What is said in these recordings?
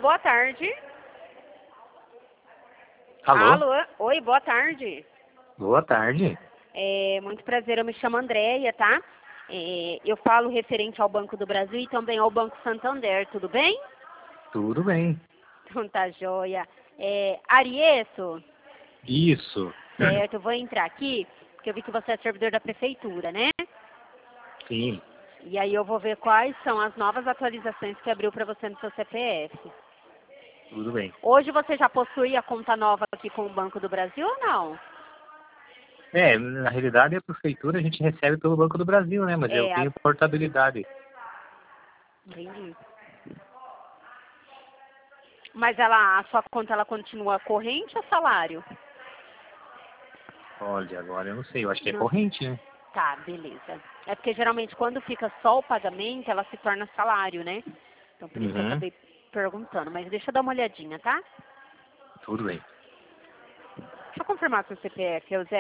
boa tarde. Alô? Alô? Oi, boa tarde. Boa tarde. Muito prazer, eu me chamo Andréia, tá? Eu falo referente ao Banco do Brasil e também ao Banco Santander, tudo bem? Tudo bem. Então tá joia. Ariesso, Isso. certo, eu vou entrar aqui, porque eu vi que você é servidor da prefeitura, né? Sim. E aí eu vou ver quais são as novas atualizações que abriu para você no seu CPF. Tudo bem. Hoje você já possui a conta nova aqui com o Banco do Brasil ou não? Na realidade a prefeitura a gente recebe pelo Banco do Brasil, né? Mas eu tenho portabilidade. Entendi. Mas a sua conta ela continua corrente ou salário? Olha, agora eu não sei, eu acho que é Não. corrente, né? Tá, beleza. É porque geralmente quando fica só o pagamento, ela se torna salário, né? Então por isso que eu acabei perguntando. Mas deixa eu dar uma olhadinha, tá? Tudo bem. Deixa eu confirmar seu CPF. É o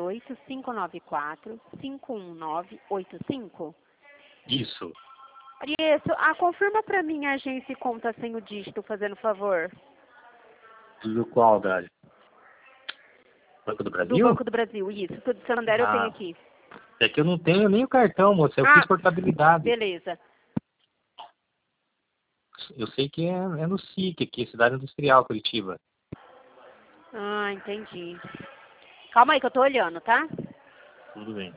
018-594-51985. Isso. Isso. Confirma pra mim a agência e conta sem o dígito, fazendo favor. Do qual, Dário? Banco do Brasil? Do Banco do Brasil, isso. Tudo de Santander eu tenho aqui. É que eu não tenho nem o cartão, moça. Eu fiz portabilidade. Beleza. Eu sei que é no SIC, aqui, Cidade Industrial, Curitiba. Entendi. Calma aí que eu tô olhando, tá? Tudo bem.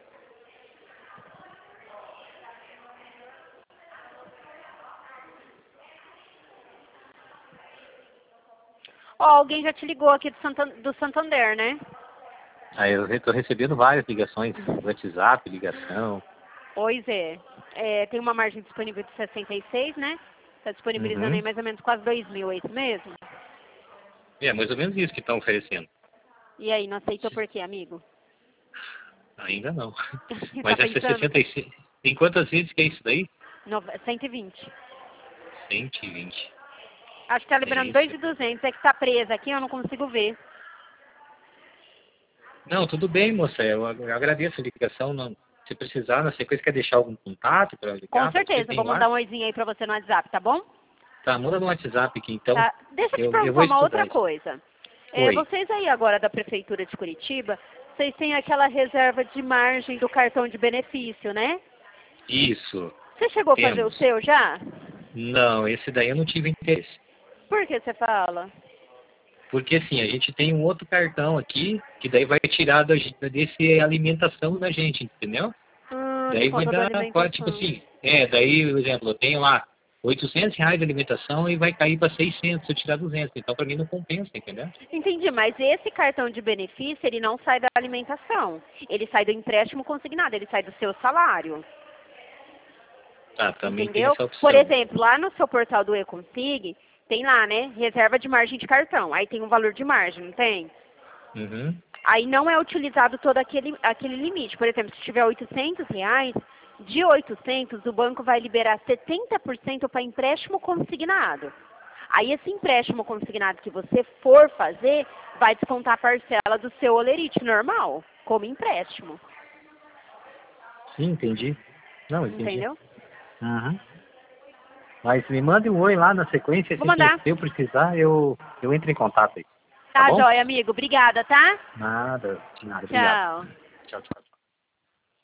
Alguém já te ligou aqui do Santander, né? Eu estou recebendo várias ligações, WhatsApp, ligação. Pois é. Tem uma margem disponível de 66, né? Tá disponibilizando aí mais ou menos quase 2.000, é isso mesmo? É mais ou menos isso que estão oferecendo. E aí, não aceitou por quê, amigo? Ainda não. Mas Mas essa 66... Tem quantas vezes que é isso daí? 120. 120. Acho que tá liberando 2.200. É que tá presa aqui, eu não consigo ver. Não, tudo bem, moça. Eu agradeço a ligação. Não, se precisar, na sequência, quer deixar algum contato para ligar? Com certeza. Vou mandar um oizinho aí pra você no WhatsApp, tá bom? Tá, manda no WhatsApp aqui, então. Tá. Deixa eu te perguntar uma outra coisa. Vocês aí agora da Prefeitura de Curitiba, vocês têm aquela reserva de margem do cartão de benefício, né? Isso. Você chegou a fazer o seu já? Não, esse daí eu não tive interesse. Por que você fala? Porque assim, a gente tem um outro cartão aqui, que daí vai tirar desse alimentação da gente, entendeu? Daí vai dar, tipo assim, daí, por exemplo, eu tenho lá R$800 de alimentação e vai cair para 600 se eu tirar 200. Então, para mim não compensa, entendeu? Entendi, mas esse cartão de benefício, ele não sai da alimentação. Ele sai do empréstimo consignado, ele sai do seu salário. Tá, também entendeu? Tem essa opção. Por exemplo, lá no seu portal do eConsig, tem lá, né, reserva de margem de cartão. Aí tem um valor de margem, não tem? Aí não é utilizado todo aquele limite. Por exemplo, se tiver R$800, de 800 o banco vai liberar 70% para empréstimo consignado. Aí esse empréstimo consignado que você for fazer, vai descontar a parcela do seu holerite normal, como empréstimo. Sim, entendi. Não, entendi. Entendeu? Mas me mande um oi lá na sequência, Vou mandar. Se eu precisar, eu entro em contato aí. Tá, joia, amigo. Obrigada, tá? Nada, obrigado. Tchau.